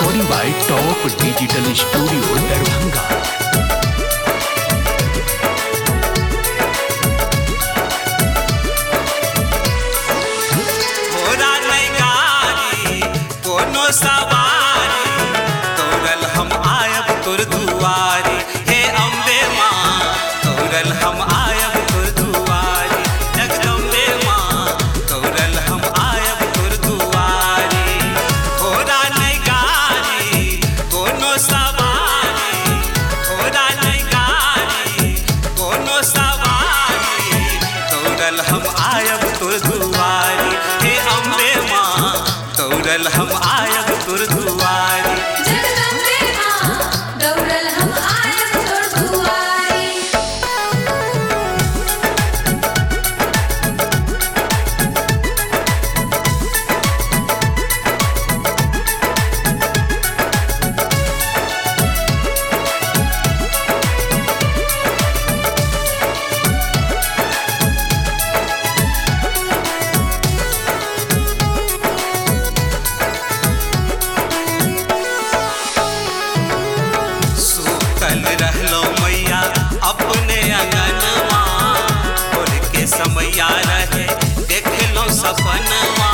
recording by Top Digital Studio, Darbhanga. सवारी तोरल हम आयब तोर दुआरी हे अम्बे माँ तोरल हम आयब तोर दुआरी जगदम्बे माँ तोरल हम आयब तोर दुआरी होरा नहीं गारी कोनो सवारी होरा नहीं गारी कोनो सवारी तोरल हम आयब तोर दुआरी हे अम्बे माँ तोरल हम आयब तोर दुआरी जगदम्बे माँ दौड़ल हम आयब तोर दुआरी। रहलो मैया अपने अंगनवा और के समैया रहे देख लो सपनवा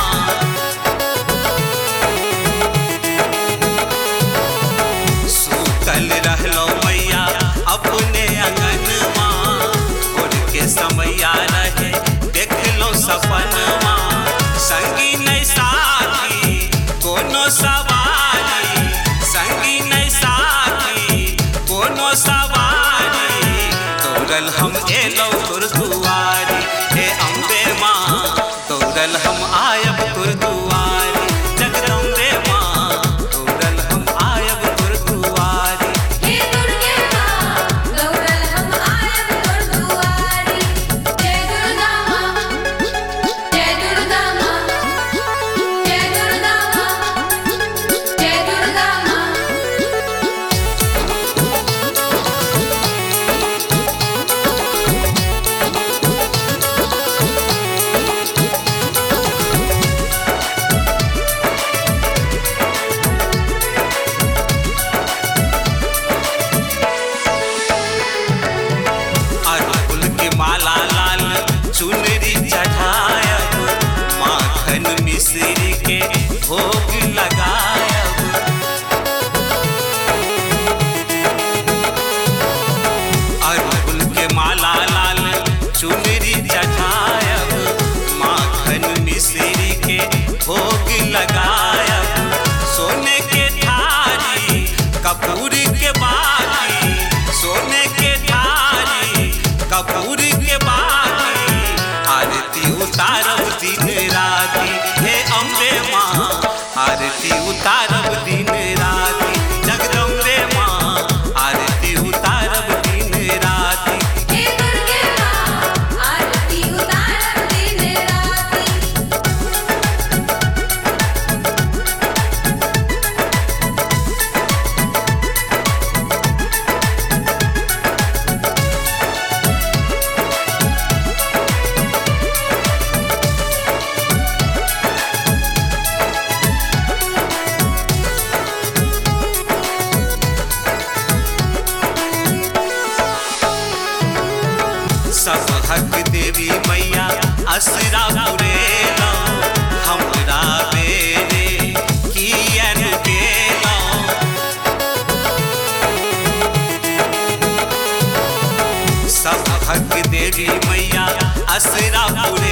सुतल रहलो मैया अपने अंगनवा और के समैया रहे देख लो सपनवा संगी नहीं साथी कोनो सवारी संगी नहीं साथी कोनो सवारी तोरल हम एलो तोर दुआरी हे अम्बे माँ तोरल हम आयब तोर दुआरी जगदम्बे माँ तोरल हम आयब तोर दुआरी हे दुर्गे माँ दौड़ल हम आयब तोर दुआरी। जय दुर्गा माँ जय दुर्गा माँ जय दुर्गा माँ जय दुर्गा माँ। अरहुल के माला लाल चुनरी चढ़ायब माखन मिश्री के भोग लगायब अरहुल के माला लाल चुनरी चढ़ायब माखन मिश्री के भोग लगायब सोने के थारी कपूर के बाती सोने के थारी कपूर के बाती आरती उतारब दिन राती हे अम्बे माँ आरती उतारब दिन राती जगदम्बे माँ आरती उतारब दिन राती हे दुर्गे माँ आरती उतारब दिन राती। सब हक देवी मैया असरा पुरेलो हमरा बेरे कियन केलो सब हक देवी मैया असरा पुरेलो